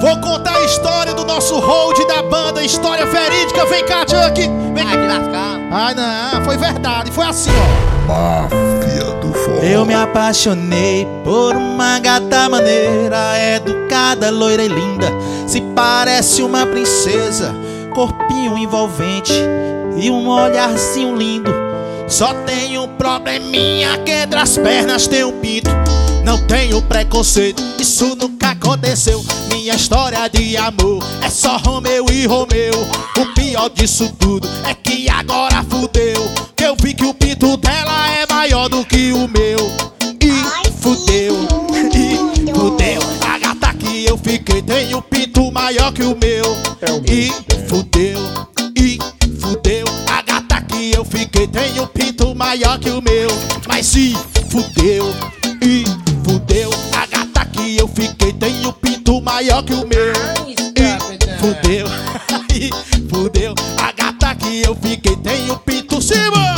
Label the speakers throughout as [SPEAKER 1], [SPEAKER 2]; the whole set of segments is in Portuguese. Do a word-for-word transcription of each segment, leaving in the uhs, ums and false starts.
[SPEAKER 1] Vou contar a história do nosso hold da banda, história verídica. Vem cá, Chuck. Vem cá.
[SPEAKER 2] Ai, que lascado.
[SPEAKER 1] Ai, não, foi verdade, foi assim, ó.
[SPEAKER 3] Máfia do forró.
[SPEAKER 4] Eu me apaixonei por uma gata maneira, educada, loira e linda, se parece uma princesa, corpinho envolvente e um olharzinho lindo. Só tem um probleminha que entre as pernas tem um pinto. Não tenho preconceito, isso nunca aconteceu. Minha história de amor é só Romeu e Romeu. O pior disso tudo é que agora fudeu, que eu vi que o pinto dela é maior do que o meu. E fudeu, e fudeu. A gata que eu fiquei tem um pinto maior que o meu. E fudeu, e fudeu. A gata que eu fiquei tem um pinto maior que o meu. Mas se fudeu, e fudeu. A gata que eu fiquei tem um pinto maior que o meu. E fudeu, e fudeu. A gata que eu fiquei tem um pinto cima.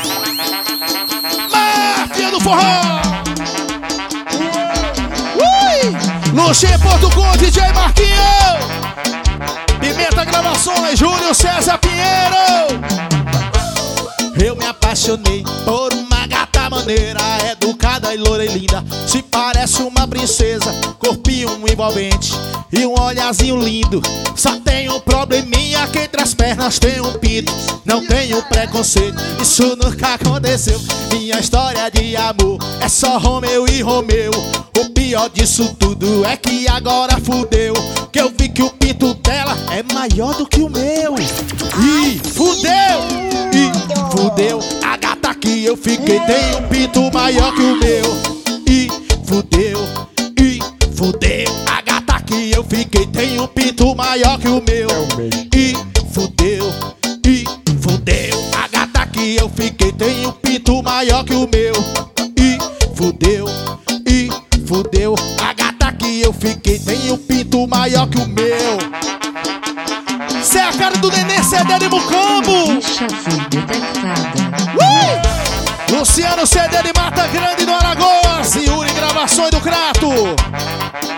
[SPEAKER 4] Máfia do forró. Ui! Luxem ponto com, D J Marquinho. Pimenta Gravações, Júlio César Pinheiro. Eu me apaixonei por uma gata maneira, educada e loira e linda, se parece uma princesa, corpinho envolvente e um olharzinho lindo. Só tem um probleminha que entre as pernas tem um pinto. Não tenho preconceito, isso nunca aconteceu. Minha história de amor é só Romeu e Romeu. O pior disso tudo é que agora fudeu, que eu vi que o pinto dela é maior do que o meu. E fudeu, e fudeu. A gata que eu fiquei tem um pinto maior que o meu. E fudeu, e fudeu. A gata que eu fiquei tem um pinto maior que o meu. E fudeu, e fudeu. A gata que eu fiquei tem um pinto maior que o meu. E fudeu, e fudeu. A gata que eu fiquei tem um pinto maior que o meu. Cê é a cara do Nenê C D de Mucambo.
[SPEAKER 5] Deixa ser detectada.
[SPEAKER 1] Uh! Luciano C D de Mata Grande do Alagoas. Yuri Gravações do Crato.